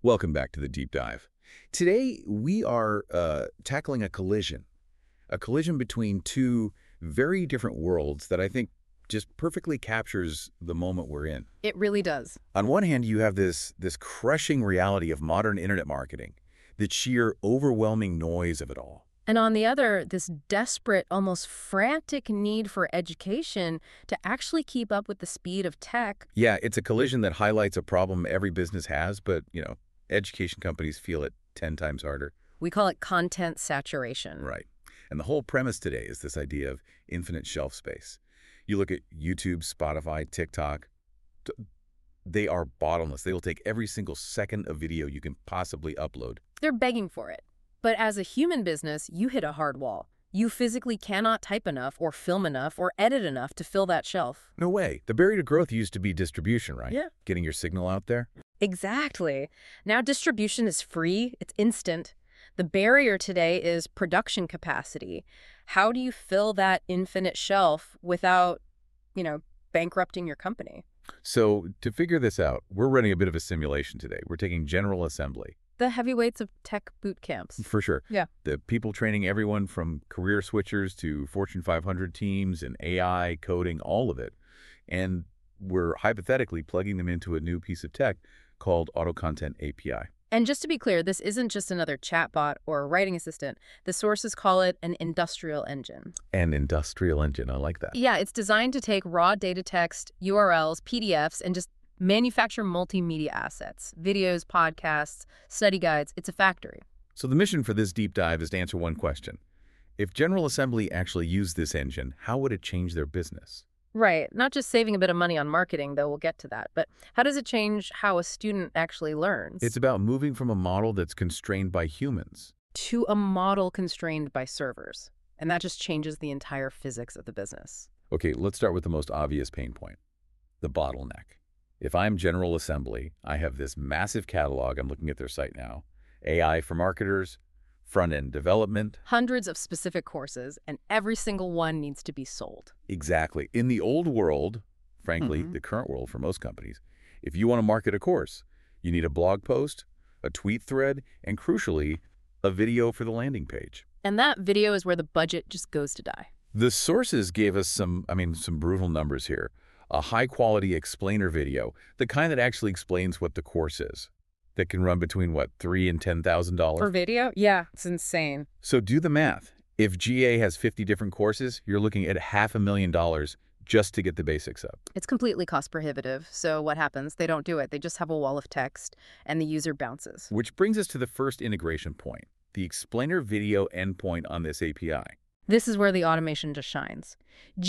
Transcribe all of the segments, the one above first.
Welcome back to the Deep Dive. Today, we are tackling a collision between two very different worlds that I think just perfectly captures the moment we're in. It really does. On one hand, you have this crushing reality of modern internet marketing, the sheer overwhelming noise of it all. And on the other, this desperate, almost frantic need for education to actually keep up with the speed of tech. Yeah, it's a collision that highlights a problem every business has, but, education companies feel it 10 times harder. We call it content saturation. Right. And the whole premise today is this idea of infinite shelf space. You look at YouTube, Spotify, TikTok, they are bottomless. They will take every single second of video you can possibly upload. They're begging for it. But as a human business, you hit a hard wall. You physically cannot type enough or film enough or edit enough to fill that shelf. No way. The barrier to growth used to be distribution, right? Yeah. Getting your signal out there. Exactly. Now distribution is free. It's instant. The barrier today is production capacity. How do you fill that infinite shelf without, bankrupting your company? So to figure this out, we're running a bit of a simulation today. We're taking General Assembly. The heavyweights of tech boot camps. For sure. Yeah. The people training everyone from career switchers to Fortune 500 teams and AI, coding, all of it. And we're hypothetically plugging them into a new piece of tech called Auto Content API. And just to be clear, this isn't just another chatbot or a writing assistant. The sources call it an industrial engine. An industrial engine. I like that. Yeah, it's designed to take raw data text, URLs, PDFs, and just manufacture multimedia assets, videos, podcasts, study guides. It's a factory. So the mission for this deep dive is to answer one question. If General Assembly actually used this engine, how would it change their business? Right. Not just saving a bit of money on marketing, though we'll get to that, but how does it change how a student actually learns? It's about moving from a model that's constrained by humans to a model constrained by servers. And that just changes the entire physics of the business. Okay, let's start with the most obvious pain point, the bottleneck. If I'm General Assembly, I have this massive catalog. I'm looking at their site now. AI for marketers, front-end development. Hundreds of specific courses, and every single one needs to be sold. Exactly. In the old world, frankly, the current world for most companies, if you want to market a course, you need a blog post, a tweet thread, and crucially, a video for the landing page. And that video is where the budget just goes to die. The sources gave us some brutal numbers here. A high-quality explainer video, the kind that actually explains what the course is, that can run between, $3,000 and $10,000? For video? Yeah, it's insane. So do the math. If GA has 50 different courses, you're looking at $500,000 just to get the basics up. It's completely cost prohibitive. So what happens? They don't do it. They just have a wall of text, and the user bounces. Which brings us to the first integration point, the explainer video endpoint on this API. This is where the automation just shines.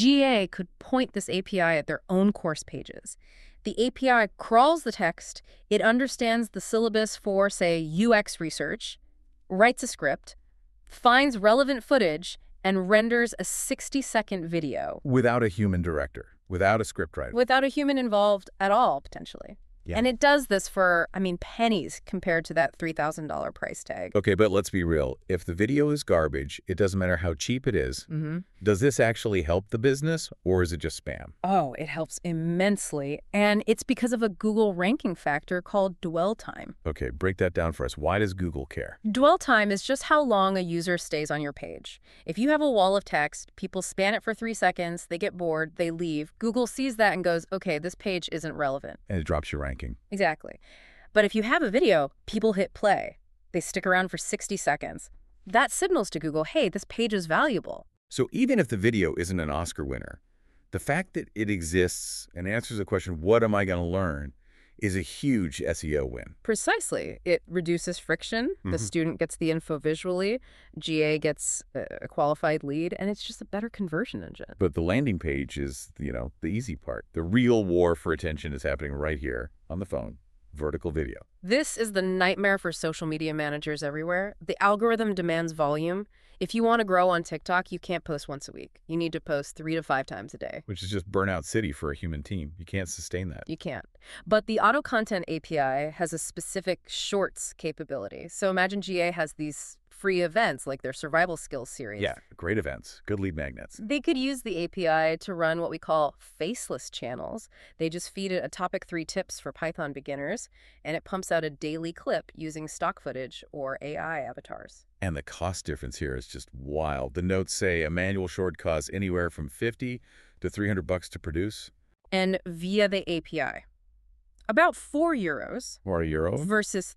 GA could point this API at their own course pages. The API crawls the text, it understands the syllabus for, say, UX research, writes a script, finds relevant footage, and renders a 60-second video. Without a human director, without a scriptwriter. Without a human involved at all, potentially. Yeah. And it does this for, pennies compared to that $3,000 price tag. Okay, but let's be real. If the video is garbage, it doesn't matter how cheap it is. Does this actually help the business, or is it just spam? Oh, it helps immensely. And it's because of a Google ranking factor called dwell time. Okay, break that down for us. Why does Google care? Dwell time is just how long a user stays on your page. If you have a wall of text, people span it for 3 seconds, they get bored, they leave. Google sees that and goes, okay, this page isn't relevant. And it drops your ranking. Exactly. But if you have a video, people hit play. They stick around for 60 seconds. That signals to Google, hey, this page is valuable. So even if the video isn't an Oscar winner, the fact that it exists and answers the question, what am I going to learn, is a huge SEO win. Precisely. It reduces friction. The student gets the info visually. GA gets a qualified lead, and it's just a better conversion engine. But the landing page is, the easy part. The real war for attention is happening right here on the phone. Vertical video. This is the nightmare for social media managers everywhere. The algorithm demands volume. If you want to grow on TikTok, you can't post once a week. You need to post 3 to 5 times a day. Which is just burnout city for a human team. You can't sustain that. You can't. But the Auto Content API has a specific shorts capability. So imagine GA has these free events like their survival skills series. Yeah, great events. Good lead magnets. They could use the API to run what we call faceless channels. They just feed it a topic 3 tips for Python beginners, and it pumps out a daily clip using stock footage or AI avatars. And the cost difference here is just wild. The notes say a manual short costs anywhere from $50 to $300 to produce. And via the API. About €4 Or a euro. versus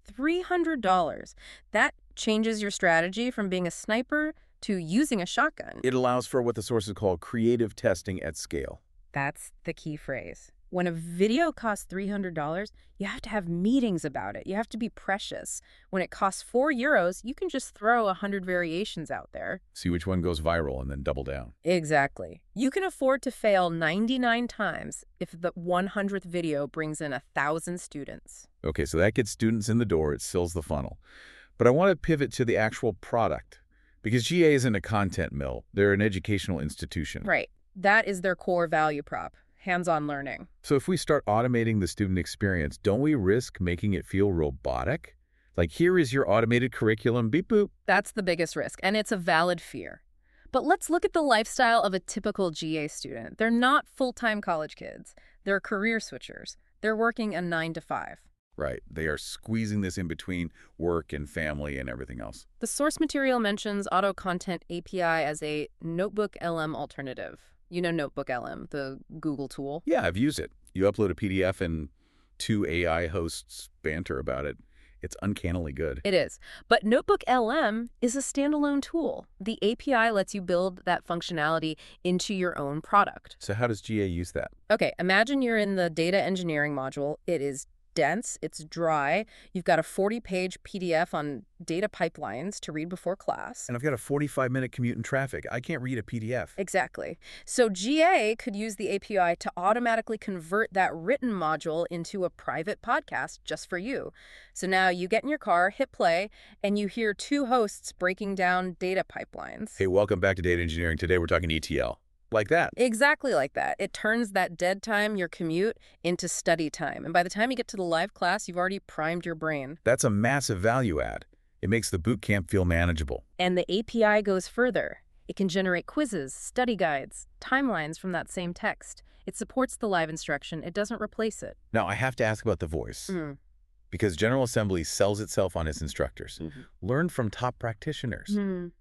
$300. That changes your strategy from being a sniper to using a shotgun. It allows for what the sources call creative testing at scale. That's the key phrase. When a video costs $300, you have to have meetings about it. You have to be precious. When it costs €4, you can just throw 100 variations out there. See which one goes viral and then double down. Exactly. You can afford to fail 99 times if the 100th video brings in 1,000 students. Okay, so that gets students in the door. It fills the funnel. But I want to pivot to the actual product because GA isn't a content mill. They're an educational institution. Right. That is their core value prop. Hands-on learning. So if we start automating the student experience, don't we risk making it feel robotic? Like, here is your automated curriculum, beep boop. That's the biggest risk, and it's a valid fear. But let's look at the lifestyle of a typical GA student. They're not full-time college kids. They're career switchers. They're working a 9 to 5. Right. They are squeezing this in between work and family and everything else. The source material mentions Auto Content API as a Notebook LM alternative. You know Notebook LM, the Google tool? Yeah, I've used it. You upload a PDF and 2 AI hosts banter about it. It's uncannily good. It is. But Notebook LM is a standalone tool. The API lets you build that functionality into your own product. So how does GA use that? Okay, imagine you're in the data engineering module. It is dense, it's dry. You've got a 40-page PDF on data pipelines to read before class. And I've got a 45-minute commute in traffic. I can't read a PDF. Exactly. So GA could use the API to automatically convert that written module into a private podcast just for you. So now you get in your car, hit play, and you hear 2 hosts breaking down data pipelines. Hey, welcome back to Data Engineering. Today we're talking ETL. Like that. Exactly like that. It turns that dead time, your commute, into study time. And by the time you get to the live class, you've already primed your brain. That's a massive value add. It makes the boot camp feel manageable. And the API goes further. It can generate quizzes, study guides, timelines from that same text. It supports the live instruction. It doesn't replace it. Now, I have to ask about the voice. Because General Assembly sells itself on its instructors. Learn from top practitioners.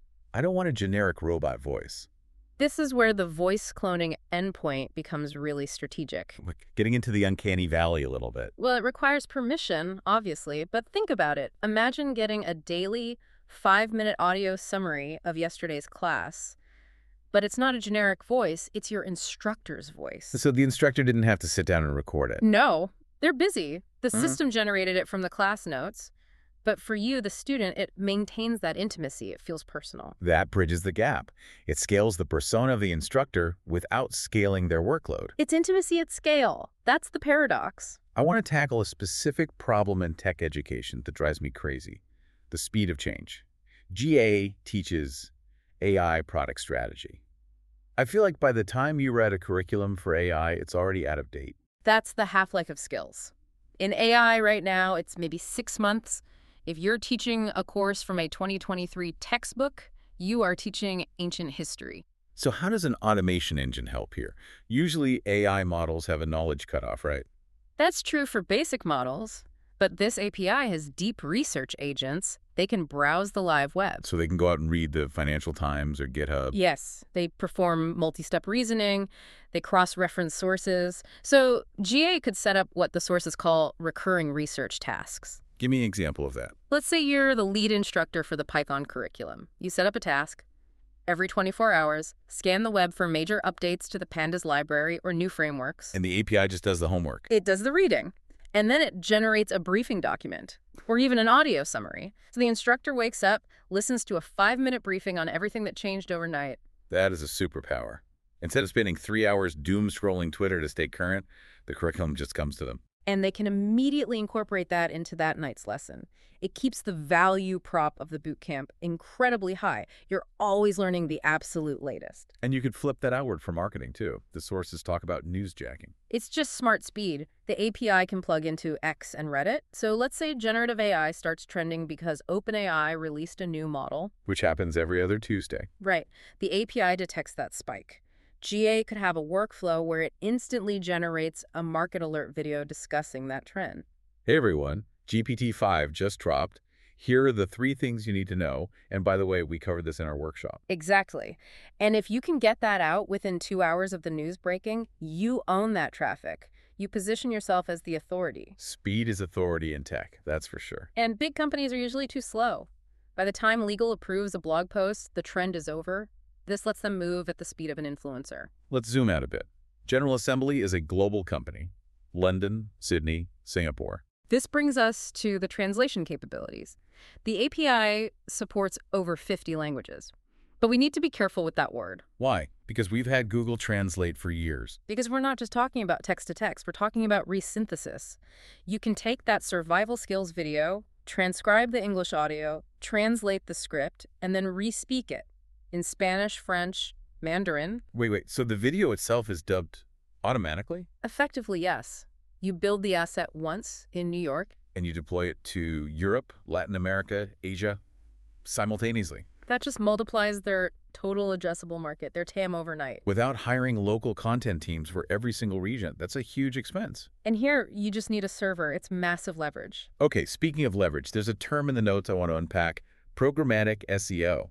I don't want a generic robot voice. This is where the voice cloning endpoint becomes really strategic. Getting into the uncanny valley a little bit. Well, it requires permission, obviously, but think about it. Imagine getting a daily 5-minute audio summary of yesterday's class, but it's not a generic voice, it's your instructor's voice. So the instructor didn't have to sit down and record it. No, they're busy. The system generated it from the class notes. But for you, the student, it maintains that intimacy. It feels personal. That bridges the gap. It scales the persona of the instructor without scaling their workload. It's intimacy at scale. That's the paradox. I want to tackle a specific problem in tech education that drives me crazy: the speed of change. GA teaches AI product strategy. I feel like by the time you read a curriculum for AI, it's already out of date. That's the half-life of skills. In AI right now, it's maybe 6 months. If you're teaching a course from a 2023 textbook, you are teaching ancient history. So how does an automation engine help here? Usually AI models have a knowledge cutoff, right? That's true for basic models, but this API has deep research agents. They can browse the live web. So they can go out and read the Financial Times or GitHub. Yes, they perform multi-step reasoning. They cross-reference sources. So GA could set up what the sources call recurring research tasks. Give me an example of that. Let's say you're the lead instructor for the Python curriculum. You set up a task. Every 24 hours, scan the web for major updates to the Pandas library or new frameworks. And the API just does the homework. It does the reading. And then it generates a briefing document or even an audio summary. So the instructor wakes up, listens to a 5-minute briefing on everything that changed overnight. That is a superpower. Instead of spending 3 hours doom scrolling Twitter to stay current, the curriculum just comes to them. And they can immediately incorporate that into that night's lesson. It keeps the value prop of the boot camp incredibly high. You're always learning the absolute latest. And you could flip that outward for marketing, too. The sources talk about newsjacking. It's just smart speed. The API can plug into X and Reddit. So let's say generative AI starts trending because OpenAI released a new model. Which happens every other Tuesday. Right. The API detects that spike. GA could have a workflow where it instantly generates a market alert video discussing that trend. Hey everyone, GPT-5 just dropped. Here are the 3 things you need to know. And by the way, we covered this in our workshop. Exactly. And if you can get that out within 2 hours of the news breaking, you own that traffic. You position yourself as the authority. Speed is authority in tech, that's for sure. And big companies are usually too slow. By the time legal approves a blog post, the trend is over. This lets them move at the speed of an influencer. Let's zoom out a bit. General Assembly is a global company. London, Sydney, Singapore. This brings us to the translation capabilities. The API supports over 50 languages. But we need to be careful with that word. Why? Because we've had Google Translate for years. Because we're not just talking about text-to-text, we're talking about resynthesis. You can take that survival skills video, transcribe the English audio, translate the script, and then re-speak it in Spanish, French, Mandarin. Wait, so the video itself is dubbed automatically? Effectively, yes. You build the asset once in New York. And you deploy it to Europe, Latin America, Asia, simultaneously. That just multiplies their total addressable market, their TAM overnight. Without hiring local content teams for every single region. That's a huge expense. And here, you just need a server. It's massive leverage. Okay, speaking of leverage, there's a term in the notes I want to unpack, programmatic SEO.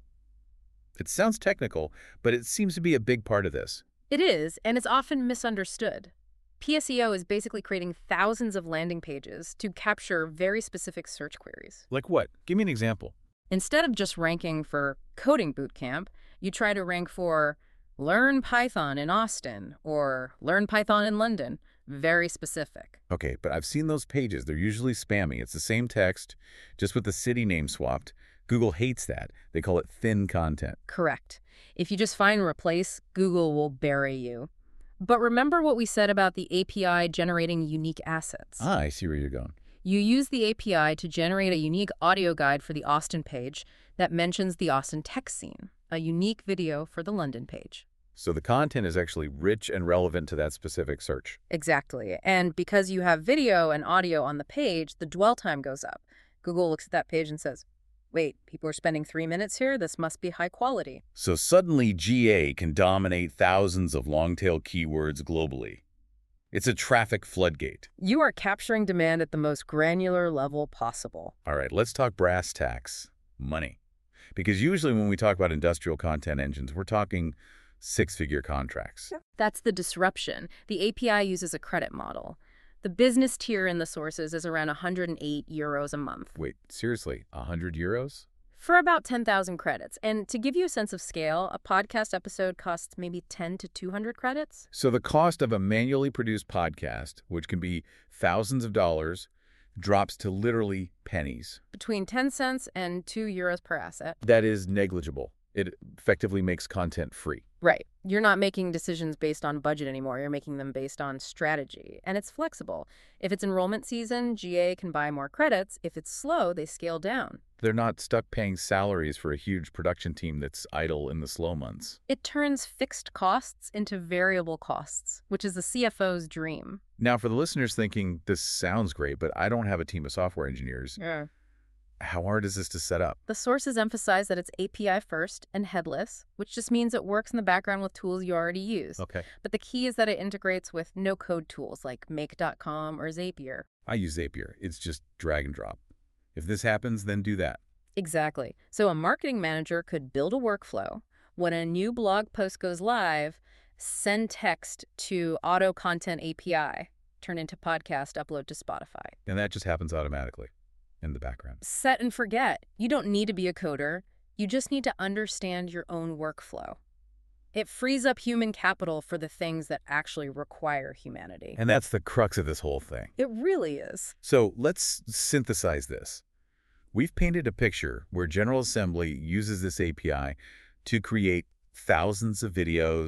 It sounds technical, but it seems to be a big part of this. It is, and it's often misunderstood. PSEO is basically creating thousands of landing pages to capture very specific search queries. Like what? Give me an example. Instead of just ranking for coding bootcamp, you try to rank for Learn Python in Austin or Learn Python in London. Very specific. Okay, but I've seen those pages. They're usually spammy. It's the same text, just with the city name swapped. Google hates that. They call it thin content. Correct. If you just find replace, Google will bury you. But remember what we said about the API generating unique assets. Ah, I see where you're going. You use the API to generate a unique audio guide for the Austin page that mentions the Austin tech scene, a unique video for the London page. So the content is actually rich and relevant to that specific search. Exactly. And because you have video and audio on the page, the dwell time goes up. Google looks at that page and says, wait, people are spending 3 minutes here? This must be high quality. So suddenly GA can dominate thousands of long-tail keywords globally. It's a traffic floodgate. You are capturing demand at the most granular level possible. All right, let's talk brass tacks, money. Because usually when we talk about industrial content engines, we're talking 6-figure contracts. That's the disruption. The API uses a credit model. The business tier in the sources is around 108 euros a month. Wait, seriously, 100 euros? For about 10,000 credits. And to give you a sense of scale, a podcast episode costs maybe 10 to 200 credits. So the cost of a manually produced podcast, which can be thousands of dollars, drops to literally pennies. Between 10 cents and 2 euros per asset. That is negligible. It effectively makes content free. Right. You're not making decisions based on budget anymore. You're making them based on strategy. And it's flexible. If it's enrollment season, GA can buy more credits. If it's slow, they scale down. They're not stuck paying salaries for a huge production team that's idle in the slow months. It turns fixed costs into variable costs, which is the CFO's dream. Now, for the listeners thinking, this sounds great, but I don't have a team of software engineers. Yeah. How hard is this to set up? The sources emphasize that it's API first and headless, which just means it works in the background with tools you already use. Okay. But the key is that it integrates with no-code tools like Make.com or Zapier. I use Zapier. It's just drag and drop. If this happens, then do that. Exactly. So a marketing manager could build a workflow. When a new blog post goes live, send text to Auto Content API, turn into podcast, upload to Spotify. And that just happens automatically in the background. Set and forget. You don't need to be a coder. You just need to understand your own workflow. It frees up human capital for the things that actually require humanity. And that's the crux of this whole thing. It really is. So let's synthesize this. We've painted a picture where General Assembly uses this API to create thousands of videos,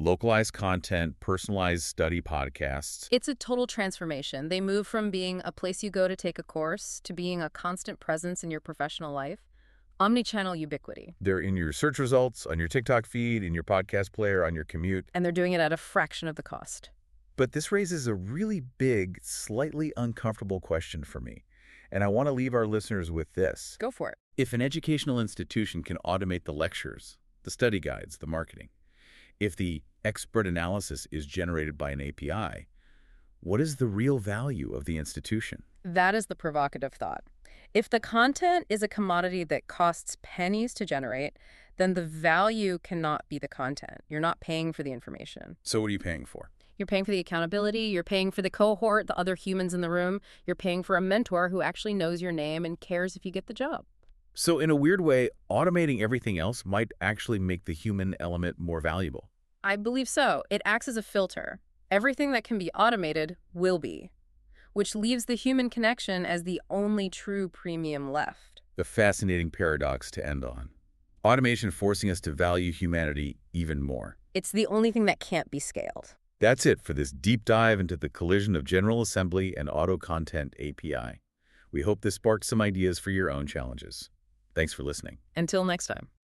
Localized content, personalized study podcasts. It's a total transformation. They move from being a place you go to take a course to being a constant presence in your professional life. Omnichannel ubiquity. They're in your search results, on your TikTok feed, in your podcast player, on your commute. And they're doing it at a fraction of the cost. But this raises a really big, slightly uncomfortable question for me. And I want to leave our listeners with this. Go for it. If an educational institution can automate the lectures, the study guides, the marketing, if the expert analysis is generated by an API, what is the real value of the institution? That is the provocative thought. If the content is a commodity that costs pennies to generate, then the value cannot be the content. You're not paying for the information. So what are you paying for? You're paying for the accountability, you're paying for the cohort, the other humans in the room, you're paying for a mentor who actually knows your name and cares if you get the job. So in a weird way, automating everything else might actually make the human element more valuable. I believe so. It acts as a filter. Everything that can be automated will be, which leaves the human connection as the only true premium left. A fascinating paradox to end on. Automation forcing us to value humanity even more. It's the only thing that can't be scaled. That's it for this deep dive into the collision of General Assembly and Auto Content API. We hope this sparked some ideas for your own challenges. Thanks for listening. Until next time.